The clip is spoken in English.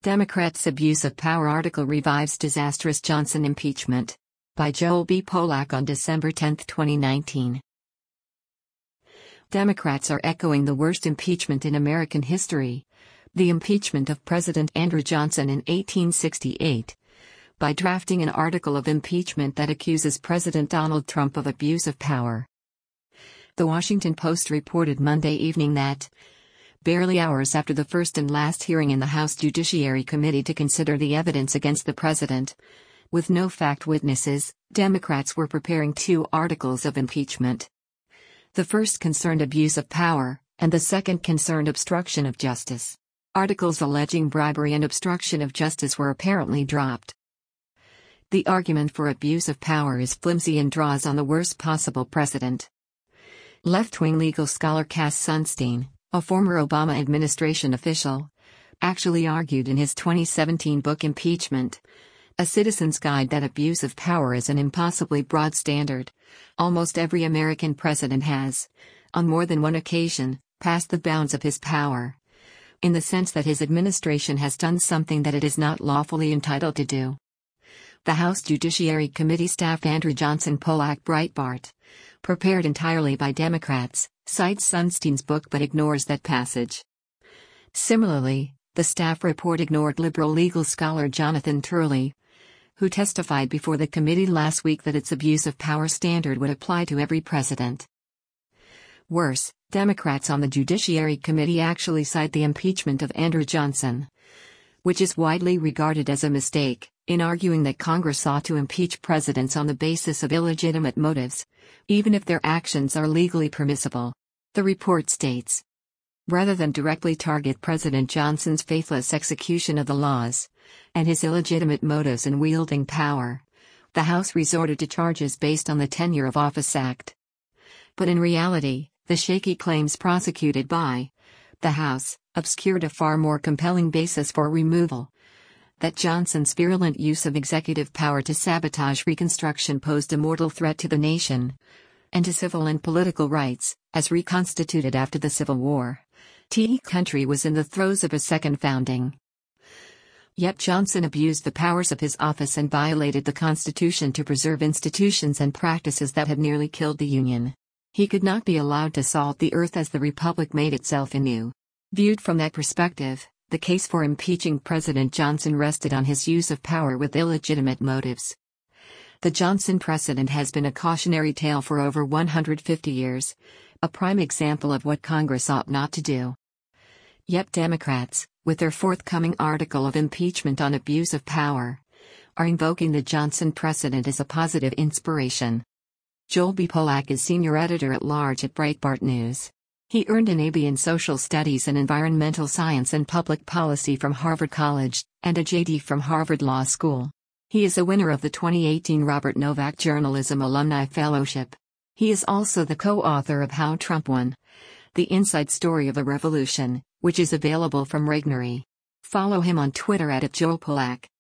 Democrats' Abuse of Power article revives disastrous Johnson impeachment. By Joel B. Polak on December 10, 2019. Democrats are echoing the worst impeachment in American history, the impeachment of President Andrew Johnson in 1868, by drafting an article of impeachment that accuses President Donald Trump of abuse of power. The Washington Post reported Monday evening that, barely hours after the first and last hearing in the House Judiciary Committee to consider the evidence against the president, with no fact witnesses, Democrats were preparing two articles of impeachment. The first concerned abuse of power, and the second concerned obstruction of justice. Articles alleging bribery and obstruction of justice were apparently dropped. The argument for abuse of power is flimsy and draws on the worst possible precedent. Left-wing legal scholar Cass Sunstein, a former Obama administration official, actually argued in his 2017 book Impeachment: A Citizen's Guide that abuse of power is an impossibly broad standard. Almost every American president has, on more than one occasion, passed the bounds of his power, in the sense that his administration has done something that it is not lawfully entitled to do. The House Judiciary Committee staff Andrew Johnson Polak Breitbart, prepared entirely by Democrats, cites Sunstein's book but ignores that passage. Similarly, the staff report ignored liberal legal scholar Jonathan Turley, who testified before the committee last week that its abuse of power standard would apply to every president. Worse, Democrats on the Judiciary Committee actually cite the impeachment of Andrew Johnson, which is widely regarded as a mistake, in arguing that Congress ought to impeach presidents on the basis of illegitimate motives, even if their actions are legally permissible. The report states, rather than directly target President Johnson's faithless execution of the laws, and his illegitimate motives in wielding power, the House resorted to charges based on the Tenure of Office Act. But in reality, the shaky claims prosecuted by the House obscured a far more compelling basis for removal: that Johnson's virulent use of executive power to sabotage Reconstruction posed a mortal threat to the nation, and to civil and political rights, as reconstituted after the Civil War. The country was in the throes of a second founding. Yet Johnson abused the powers of his office and violated the Constitution to preserve institutions and practices that had nearly killed the Union. He could not be allowed to salt the earth as the Republic made itself anew. Viewed from that perspective, the case for impeaching President Johnson rested on his use of power with illegitimate motives. The Johnson precedent has been a cautionary tale for over 150 years, a prime example of what Congress ought not to do. Yet Democrats, with their forthcoming article of impeachment on abuse of power, are invoking the Johnson precedent as a positive inspiration. Joel B. Polak is senior editor-at-large at Breitbart News. He earned an AB in Social Studies and Environmental Science and Public Policy from Harvard College, and a JD from Harvard Law School. He is a winner of the 2018 Robert Novak Journalism Alumni Fellowship. He is also the co-author of How Trump Won: The Inside Story of a Revolution, which is available from Regnery. Follow him on Twitter @JoelPolak.